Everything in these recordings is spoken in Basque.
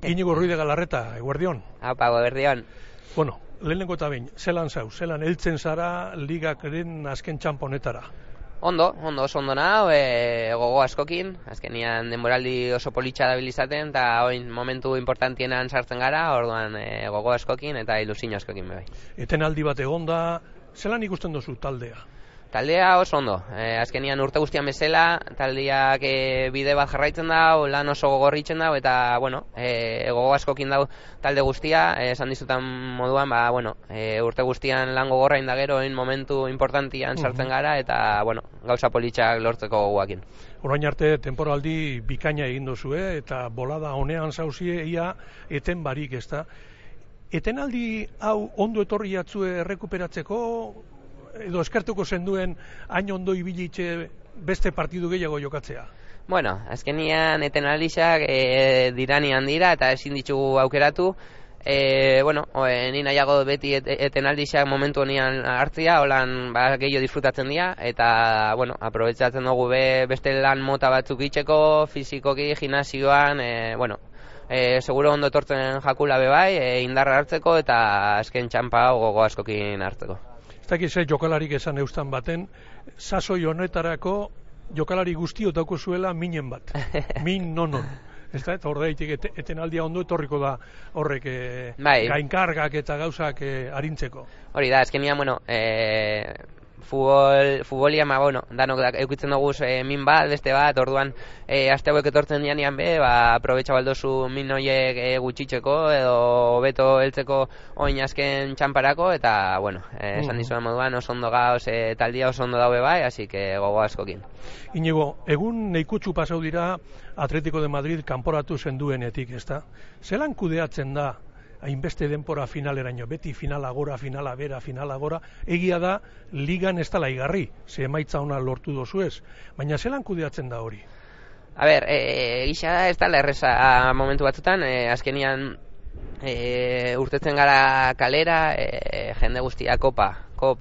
Iñigo Ruiz de Galarreta, eguerdion. Apa, eguerdion. Bueno, lehenengo eta behin, zelan zau, zelan heltzen zara ligaren azken txamponetara? Ondo nao, gogo askokin, azkenian denboraldi oso politxa dabil izaten, eta oin momentu importantienan sartzen gara, orduan gogo askokin eta ilusio askokin bai. Etenaldi bat egonda, zelan ikusten duzu taldea? Taldea oso ondo, azkenian urte guztian bezala, taldeak bide bat jarraitzen dau, lan oso gogorritzen dau, eta, gogo askokin dau talde guztia, esan dizutan moduan, urte guztian lan gogorra indagero, momentu importantian sartzen gara, eta, gauza politxak lortzeko gogoakin. Orain arte temporaldi bikaina egin duzue, eta bolada honean zauzie, ia eten barik, ezta? Etenaldi hau ondo etorri jatzue errekuperatzeko, edo eskertuko zenduen hain ondo ibilitxe beste partidu gehiago jokatzea? Azkenian etenaldixak diranian dira eta ezin ditugu aukeratu. Ni nahiago beti etenaldixak momentu honean hartzia, holan gehiago disfrutatzen dira, eta aprobetsatzen dugu beste lan mota batzuk itxeko, fizikoki, gimnasioan, seguro ondo etortzen jakula bebai, indarra hartzeko eta azken txampa gogo askokin hartzeko. Ez dakiz jokalarik esan eustan baten, sasoi honetarako jokalari guztiot dauko zuela minen bat. Min nonon. Ez da, eta hordaitik etenaldia ondo etorriko da horrek gainkargak eta gauzak arintzeko. Hori da, azkenian, futbolia, danok eukitzen dugu min bat, beste bat, orduan aste hauek etortzen dianean aprobetxa baldozu min horiek gutxitzeko edo hobeto heltzeko oin azken txamparako, eta, esan dizuan moduan oso ondo gauz, taldia oso ondo daue bai, así que gogo askokin. Iñigo, egun neikutsu pasau dira Atletico de Madrid kanporatu zenduenetik, ezta? Zelan kudeatzen da hainbeste denpora finaleraino, beti finala gora, finala bera, finala gora, egia da ligan ez dela igarri, ze emaitza ona lortu dozuez, baina zelan kudeatzen da hori? Gisa da ez dela erreza momentu batzutan, azkenian urtetzen gara kalera, jende guztia kopa,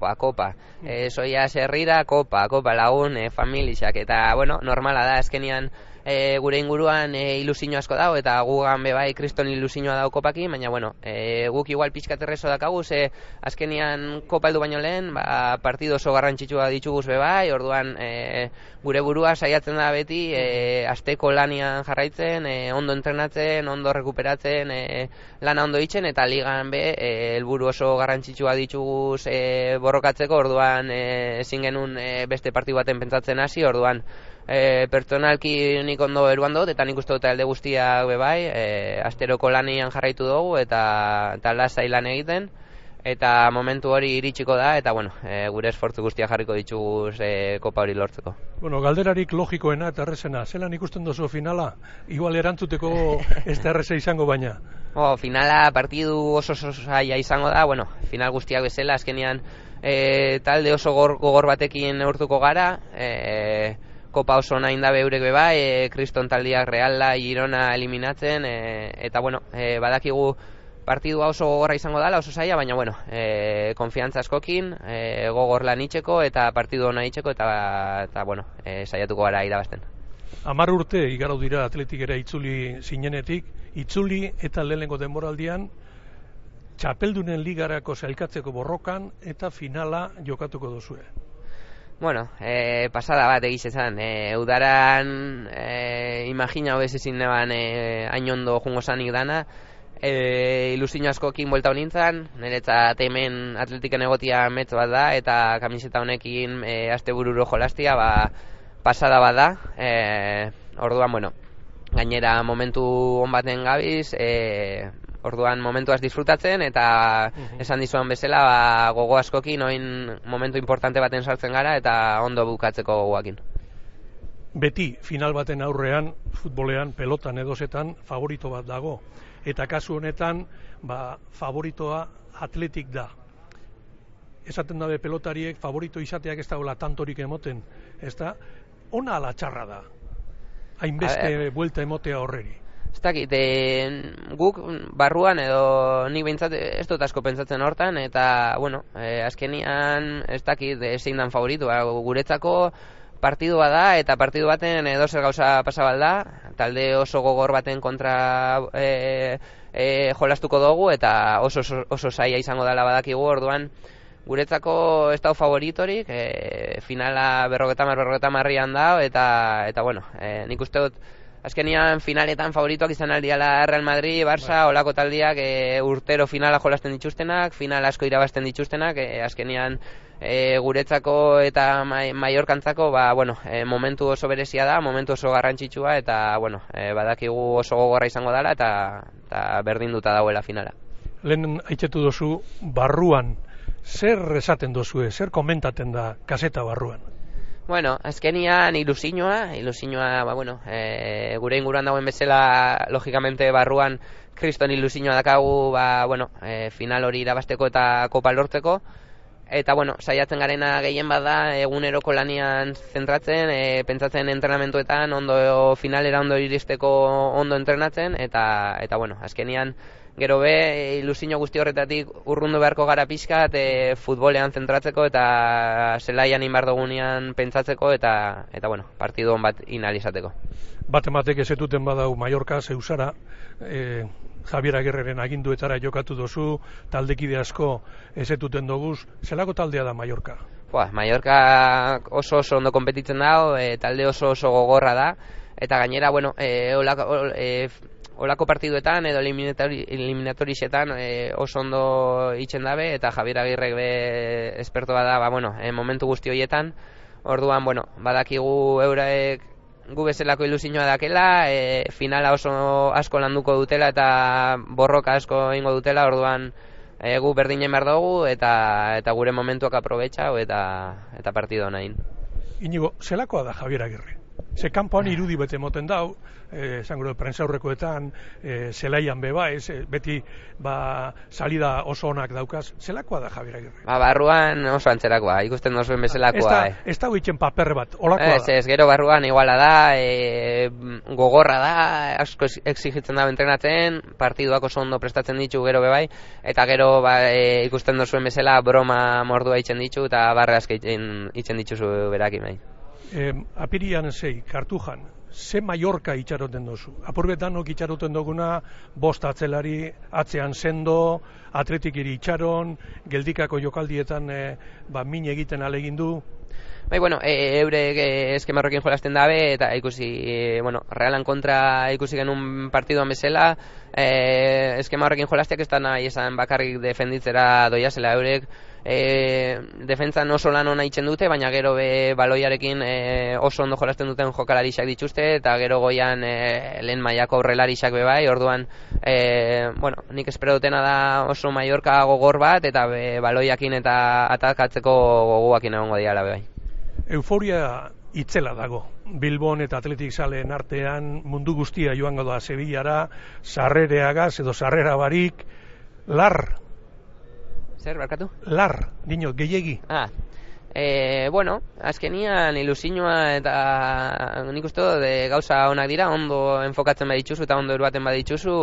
soia herrira, kopa lagun, familiak, eta normala da azkenian gure inguruan ilusio asko dago, eta gugan bebai kriston ilusioa dago kopakin, baina guk igual pixkat errezo dakagu, ze azkenian kopa heldu baino lehen, partido oso garrantzitsua dituguz bebai, orduan gure burua saiatzen da beti asteko lanian jarraitzen, ondo entrenatzen, ondo rekuperatzen, lana ondo itzen, eta ligan helburu oso garrantzitsua dituguz borrokatzeko, orduan ezin genuen beste partidu baten pentsatzen hasi, orduan pertsonalki nik ondo eruan dut, eta nik uste dut alde guztiak bebai, asteroko lanian jarraitu dugu, eta lasai lan egiten, eta momentu hori iritsiko da, eta gure esfortzu guztiak jarriko ditugu kopa hori lortzeko. Galderarik logikoena eta errezena, zelan ikusten duzu finala? Igual erantzuteko ez da erreza izango baina. Finala partidu oso zaila izango da, final guztiak bezala, azkenean talde oso gogor batekin neurtuko gara, kopa oso nahi indabe eurek bebai, kriston taldiak Reala, Girona eliminatzen, eta badakigu partidua oso gogorra izango dela, oso zaila, baina konfiantza askokin, gogor lan itxeko eta partidu hona itxeko, eta saiatuko gara irabazten. 10 urte igarau dira Atletikera itzuli zinenetik, itzuli eta lehenengo denboraldian txapeldunen ligarako sailkatzeko borrokan eta finala jokatuko duzue. Pasada bat egiz esan, udaran imagina hobez ezin neban hain ondo jungo zanik dana, ilusio askokin buelta honintzan, niretzat hemen Atletiken egotia metz bat da, eta kamiseta honekin astebururo jolastia, pasada bat da, orduan, gainera momentu on baten gabiz, orduan momentuaz disfrutatzen, eta esan dizuan bezala gogo askokin oin momentu importante baten sartzen gara, eta ondo bukatzeko gogoakin. Beti final baten aurrean, futbolean, pelotan edozetan, favorito bat dago. Eta kasu honetan, favoritoa Atletik da. Esaten dabe pelotariek, favorito izateak ez dagoela tantorik emoten. Ez da, ona ala txarra da. Hainbeste buelta emotea horreri. Ez dakit, guk barruan edo nik behintzat ez dut asko pentsatzen hortan, eta, azkenian ez dakit zein dan favoritu, guretzako partidua da, eta partidu baten edozer gauza pasabal da, talde oso gogor baten kontra jolastuko dugu, eta oso zaila izango dela badakigu, orduan guretzako ez dau favoritorik, finala 50-50 dao, eta bueno, nik uste dut azkenian finaletan favorituak izan aldiala Real Madrid, Barça, olako taldiak urtero finala jolasten dituztenak, final asko irabazten dituztenak, azkenian guretzako eta Mallorcantzako momentu oso berezia da, momentu oso garrantzitsua, eta badakigu oso gogorra izango dela, eta berdinduta dauela finala. Lehen aitzetu dozu, barruan, zer esaten dozue, zer komentaten da kaseta barruan? Bueno, azkenian ilusioa, gure inguruan dagoen bezala, logikamente barruan kriston ilusioa dakagu, final hori irabasteko eta kopa lortzeko, eta saiatzen garena gehien bada eguneroko lanian zentratzen, pentsatzen entrenamentuetan, finalera ondo iristeko ondo entrenatzen, eta azkenian gero ilusio guzti horretatik urrundu beharko gara pixkat futbolean zentratzeko eta zelaian inbar dugunean pentsatzeko eta partidu on bat inalizateko. Batematek ezetuten badau Mallorca, Zeusara, Javier Agirreren aginduetara jokatu dozu, taldekide asko ezetuten doguz, zelako taldea da Mallorca? Mallorca oso ondo konpetitzen dago, talde oso gogorra da, eta gainera, olako partiduetan edo eliminatorixetan oso ondo itzen dabe, eta Javier Agirrek esperto bada momentu guzti horietan, orduan badakigu eurek gu bezalako ilusioa dakela, finala oso asko landuko dutela eta borroka asko ingo dutela, orduan gu berdinen behar dugu eta gure momentuak aprobetxau eta partido nahin. Inigo, zelakoa da Javier Agirre? Ze kanpoan irudi bete moten dau, esango dut prentsaurrekoetan, zelaian beti salida oso onak daukaz, zelakoa da Javier Agirre? Barruan oso antzerakoa, ikusten dozuen bezalakoa. Ez da huitzen paper bat, olakoa da? Ez, gero barruan iguala da, gogorra da, asko exigitzen da entrenatzen, partiduak oso ondo prestatzen ditu gero bebai, eta gero ikusten dozuen bezala broma mordua itzen ditu, eta barra asko itzen dituzu berakin bai. Apirian Kartujan, ze Mallorca itxaroten dozu? Apurbetanok itxaroten duguna, 5 atzelari, atzean sendo, atletikiri itxaron, geldikako jokaldietan min egiten alegindu. Eurek eskemarrokin jolasten dabe, eta ikusi, Realan kontra ikusi genuen partiduan bezala, eskemarrokin jolastiak ez da nahi esan bakarrik defenditzera doiazela, eurek defentzan oso lan hona itzen dute, baina gero baloiarekin oso ondo jolasten duten jokalarixak dituzte, eta gero goian lehen mailako aurrelarixak bebai, orduan nik espero dutena da oso Mallorca gogor bat, eta baloiakin eta atakatzeko goguakin egongo diala bebai. Euforia itzela dago. Bilbon eta Atletik Zaleen artean mundu guztia joango da Sevillara, sarrereagaz edo sarrera barik, lar. Zer, barkatu? Lar, dinot, gehiegi. Azkenian ilusioa eta nik uste dut gauza onak dira, ondo enfokatzen badituzu eta ondo eruaten badituzu,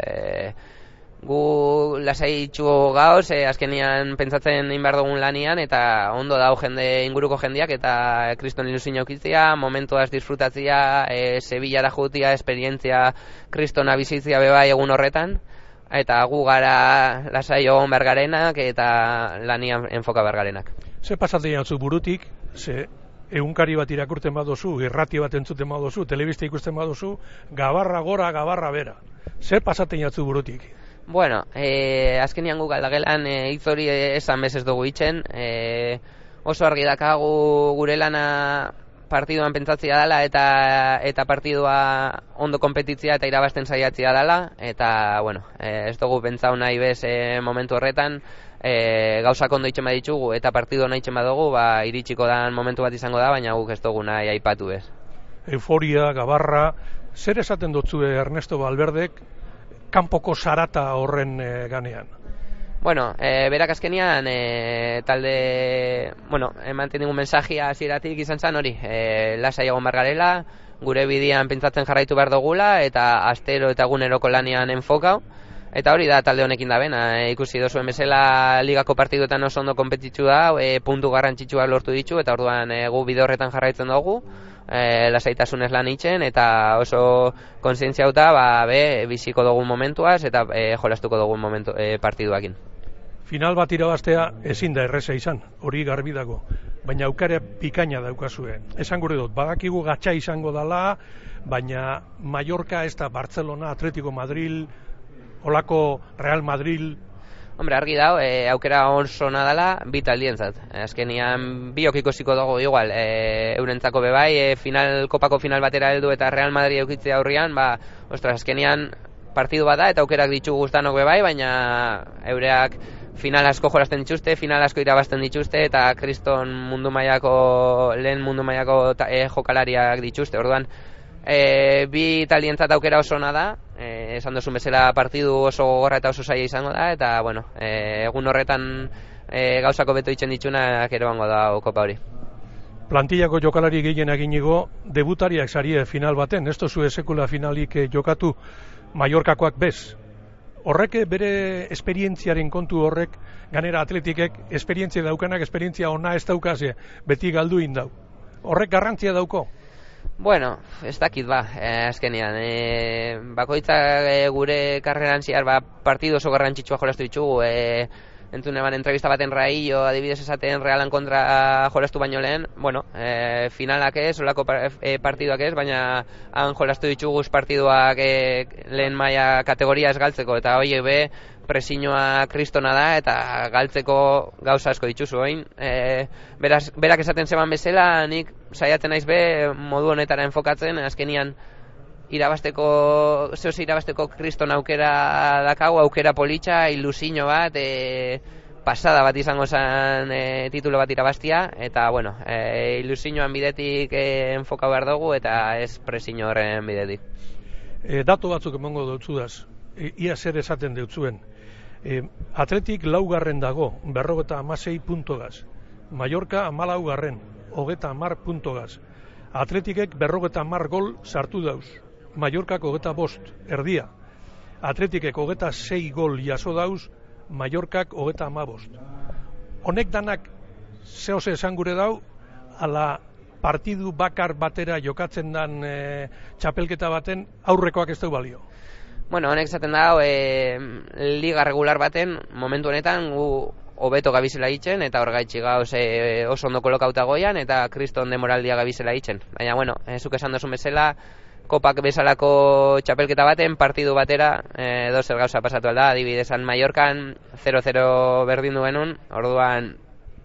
gu lasaitxu gauz, azkenian pentsatzen inbar dugun lanian, eta ondo dago inguruko jendiak, eta kriston ilusio aukitzia, momentuaz disfrutatzia, Sevillara jutia, esperientzia kristona bizitzia bebai egun horretan, eta gu gara lasai egon bergarenak eta lanian enfoka bergarenak. Ze pasatzen jatzu burutik, ze egunkari bat irakurten badozu, irrati bat entzuten badozu, telebista ikusten badozu, gabarra gora, gabarra bera. Zer pasatzen jatzu burutik? Azkenian gu galdagelan hitz hori esan bezez dugu itzen, oso argi dakagu gure lana partiduan pentsatzea dela eta partidua ondo konpetitzea eta irabazten saiatzea dela, eta ez dugu pentsau nahi bez momentu horretan, gauzak ondo itzen baditugu eta partidu nahi itzen badugu, iritsiko da momentu bat izango da, baina guk ez dugu nahi aipatu bez. Euforia, gabarra, zer esaten dutzu Ernesto Valverdek kanpoko sarata horren ganean? Berak azkenian talde, ematen digun mensajia hasieratik izan zen hori, lasai egon behar garela, gure bidean pentsatzen jarraitu behar dugula, eta astero eta eguneroko lanian enfokau, Eta hori da talde honekin da bena, ikusi dozuen bezala ligako partiduetan oso ondo konpetitzu da, puntu garrantzitsuak lortu ditu, eta orduan gu bide horretan jarraitzen dugu, lasaitasunez lan itzen, eta oso kontzientzia hauta biziko dugun momentuaz, eta jolastuko dugun partiduakin. Final bat irabaztea ezin da erreza izan, hori garbi dago, baina aukera pikaina daukazue. Esan gure dut, badakigu gatsa izango dala, baina Mallorca ez da Barcelona, Atletico Madrid, olako Real Madrid. Hombre, argi dau, aukera oso nadala bi taldientzat. Azkenian biok ikusiko dugu igual, eurentzako bebai, kopako final batera heldu eta Real Madrid eukitzea aurrian, ostras, azkenian partidu bat da eta aukerak ditu guztanok bebai, baina eureak final asko jolasten dituzte, final asko irabazten dituzte eta kriston lehen mundu mailako jokalariak dituzte. Orduan, bi taldientzat aukera oso ona da, esan duzun bezala partidu oso gogorra eta oso zaila izango da, eta bueno, egun horretan gauzako beto itzen dituna gero bango da kopa hori. Plantillako jokalari gehienak inigo, debutariak zarie final baten, ez tozu sekula finalik jokatu Mallorcakoak bez. Horrek bere esperientziaren kontu horrek, ganera atletikek, esperientzia daukanak, esperientzia ona ez daukaze, beti galdu indau. Horrek garrantzia dauko? Bueno, ez dakit azkenean. Bakoitza gure karreran ziar, partidu oso garrantzitsua jolastu ditugu. Entzun eban entrevista baten Raillo, adibidez esaten Realan kontra jolastu baino lehen, bueno, finalak ez, olako partiduak ez, baina han jolastu dituguz partiduak lehen maila kategoria ez galtzeko, eta horiek be, presiñoa kristona da, eta galtzeko gauza asko dituzu, oin. Berak esaten zeban bezala, nik saiatzen naiz be, modu honetara enfokatzen, azkenian, irabasteko kriston aukera dakau, aukera politxa, ilusio bat, pasada bat izango zen titulo bat irabastia, eta bueno, ilusioan bidetik enfokau behar dugu, eta ez presiño horren bidetik. Dato batzuk emongo dutzudaz, ia zer esaten deutzuen. Atletik laugarren dago, 56 puntogaz. Mallorca 14garren, 30 puntogaz. Atletikek 50 gol sartu dauz. Mallorcak 25, erdia. Atletikek 26 gol jaso dauz, Mallorcak 35. Honek danak zehose esan gure dau, ala partidu bakar batera jokatzen dan txapelketa baten aurrekoak ez du balio. Bueno, honek esaten da, liga regular baten, momentu honetan, gu hobeto gabizela itzen, eta hor gaitxi gauz oso ondo kolokauta goian, eta kriston demoraldia gabizela itzen. Baina, bueno, zuk esan dozun bezala, kopak bezalako txapelketa baten, partidu batera, dozer gauza pasatu alda, adibidezan Mallorcan 0-0 berdin duenun, orduan,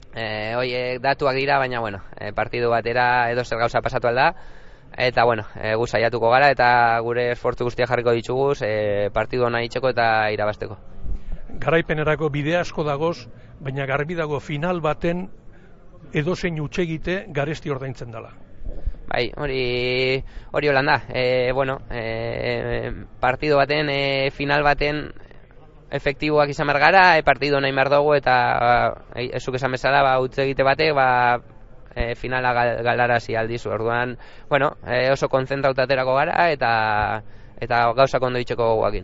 oiek datuak dira, baina, bueno, partidu batera dozer gauza pasatu alda, eta, bueno, gu saiatuko gara, eta gure esfortzu guztia jarriko dituguz, partidu hona itxeko eta irabasteko. Garaipenerako bide asko dagoz, baina garbi dago final baten edozein utxegite garesti ordaintzen dela. Bai, hori holanda. Bueno, partido baten, final baten efektiboak izan behar gara, partido nahi behar dugu, eta ezuk esan bezala, utze egite batek, finala galarazi aldizu. Orduan, bueno, oso kontzentrauta aterako gara, eta gauzak ondo itxeko goguakin.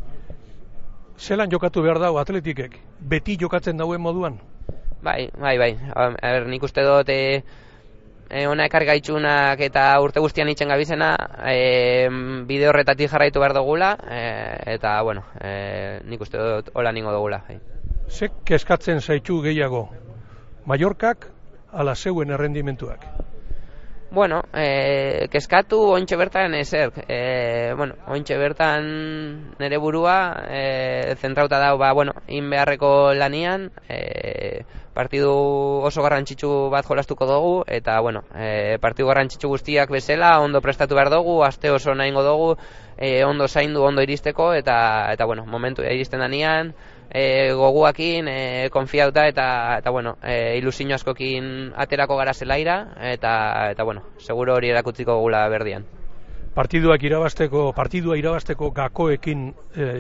Zelan jokatu behar dago atletikek? Beti jokatzen dauen moduan? Bai. Nik uste dut, ona ekar gaitxunak eta urte guztian itxen gabizena, bide horretatik jarraitu behar dugula, eta, bueno, nik uste dut hola ningo dugula. Zek keskatzen zaitu gehiago? Mallorcak ala zeuen errendimentuak? Bueno, keskatu ointxe bertan ezer. Bueno, ointxe bertan nire burua zentrauta dau, in beharreko lanian, partidu oso garrantzitsu bat jolastuko dugu, eta, bueno, partidu garrantzitsu guztiak bezala, ondo prestatu behar dugu, aste oso nahingo dugu, ondo zaindu, ondo iristeko, eta bueno, momentu iristen danian, goguakin, konfiauta, eta bueno, ilusio askokin aterako gara zelaira, eta bueno, seguro hori erakutziko gula berdian. Partidua irabasteko gakoekin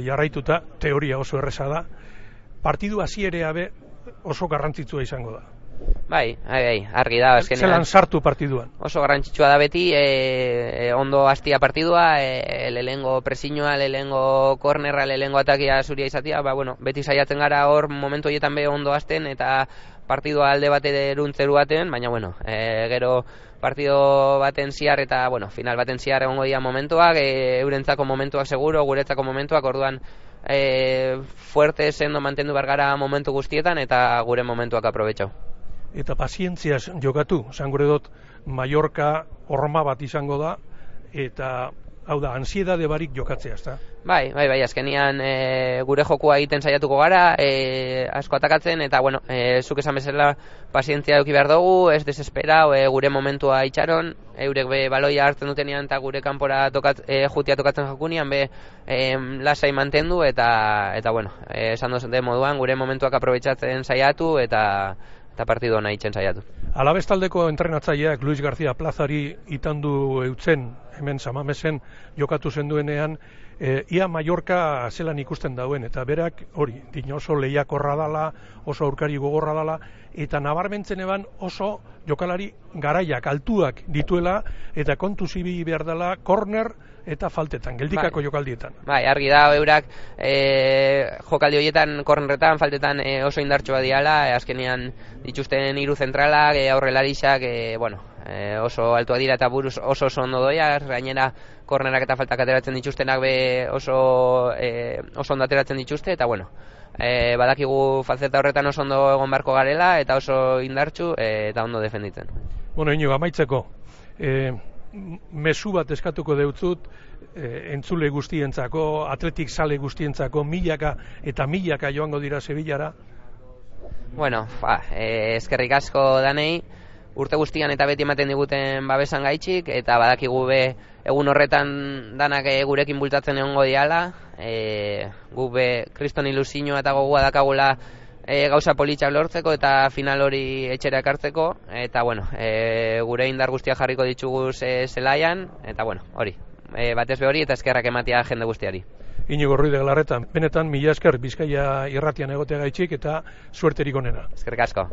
jarraituta, teoria oso erresa da, partidu hasierea be oso garrantzitsua izango da. Bai, argi da, azkenean. Zelan sartu partiduan? Oso garrantzitsua da beti, ondo hastia partidua, lehengo presiñoa, lehengo kornerra, lehengo atakia zuria izatea, beti saiatzen gara hor momentu horietan be ondo hasten eta partidua alde baterun zeru baten, baina gero partido baten ziar eta final baten ziar egongo dira momentuak, eurentzako momentuak seguro, guretzako momentuak, orduan fuerte sendo mantendu bergara momentu guztietan eta gure momentuak aprobetxau. Eta pazientziaz jokatu, esan gure dut Mallorca horma bat izango da, eta hau da, ansiedade barik jokatzea, ezta? Bai, azkenian gure jokua egiten saiatuko gara, asko atakatzen, eta zuk esan bezala pazientzia eduki behar dugu, ez desespera, gure momentua itxaron, eurek be baloia hartzen dutenean eta gure kanpora jutia tokatzen jakunian, lasai mantendu, eta esan dozen den moduan, gure momentuak aprobetxatzen saiatu, eta partidu hona itzen saiatu. Alabez taldeko entrenatzaileak Luis García Plazari itandu eutzen, hemen Samamesen jokatu zenduenean, ia Mallorca zelan ikusten dauen, eta berak hori, oso lehiakorra dala, oso aurkari gogorra dala, eta nabarmentzen eban oso jokalari garaiak, altuak dituela, eta kontu zibi behar dela korner eta faltetan, geldikako jokaldietan. Bai, argi da, eurak jokaldi horietan, kornerretan, faltetan oso indartxoa diala, azkenean dituzten hiru zentralak, aurrelarixak, oso altua dira eta buruz oso ondo doia, gainera kornerak eta faltak ateratzen dituztenak oso ondo ateratzen dituzte, eta badakigu falzeta horretan oso ondo egon beharko garela, eta oso indartxu eta ondo defenditzen. Inigo, amaitzeko, mezu bat eskatuko deutzut, entzule guztientzako, atletik sale guztientzako, milaka eta milaka joango dira Sevillara. Eskerrik asko danei, urte guztian eta beti ematen diguten babesan gaitxik, eta badakigu egun horretan danak gurekin bultatzen egongo diala, gu kriston ilusioa eta gogoa dakagula gauza politxak lortzeko eta final hori etxera ekartzeko, eta gure indar guztia jarriko ditugu zelaian, eta hori, batez be hori eta eskerrak ematea jende guztiari. Inigo Ruiz de Galarreta, benetan mila esker Bizkaia irratian egotea gaitxik eta suerterik onena. Eskerrik asko.